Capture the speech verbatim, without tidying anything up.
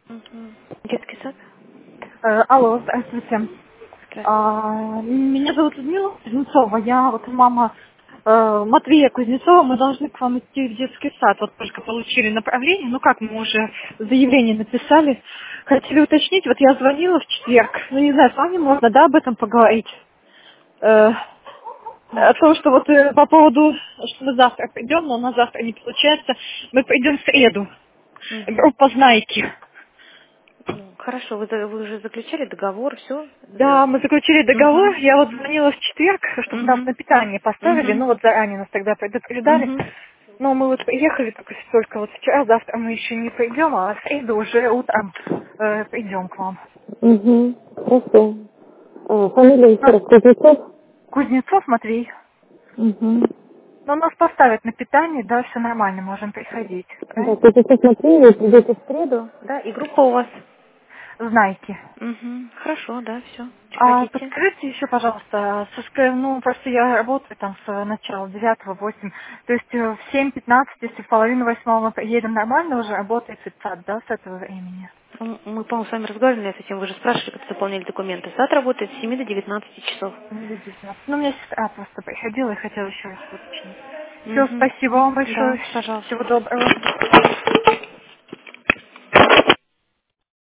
Мгм. Детский сад? Э, алло, здравствуйте. Здравствуйте. А, меня зовут Людмила Кузнецова. Я вот мама э, Матвея Кузнецова. Мы должны к вам идти в детский сад. Вот только получили направление. Ну как, мы уже заявление написали. Хотели уточнить, вот я звонила в четверг. Ну не знаю, с вами можно, да, об этом поговорить? Э, о том, что вот э, по поводу, что мы завтра придем, но на завтра не получается. Мы придем в среду. Мгм. Группа «Знайки». Ну, хорошо, вы, за- вы уже заключали договор, все? Да, мы заключили договор. Угу. Я вот звонила в четверг, чтобы нас Угу. на питание поставили. Угу. Ну вот заранее нас тогда предупреждали. Угу. Но мы вот приехали только, только вот вчера, завтра мы еще не придем, а в среду уже утром э, придем к вам. Угу. Хорошо. А, фамилия еще Нас раз, Кузнецов? Кузнецов Матвей. Угу. Но нас поставят на питание, да, все нормально, можем приходить. Да, Правильно? Кузнецов Матвей, вы придете в среду, да, и группа у вас? Знаете. Угу. Хорошо, да, все. А Приходите. подскажите еще, пожалуйста, со школы, ну, просто я работаю там с начала девятого, восемь, то есть э, в семь пятнадцать, если в половину восьмого мы приедем, нормально уже работает сад, да, с этого времени? М, Мы, по-моему, с вами разговаривали на эту тему, вы же спрашивали, как заполняли документы. Сад работает с семи до девятнадцати часов. Ну, до девятнадцати. Ну, у меня сестра просто приходила и хотела еще раз уточнить. Все, Угу. спасибо вам большое, Да, пожалуйста. всего доброго.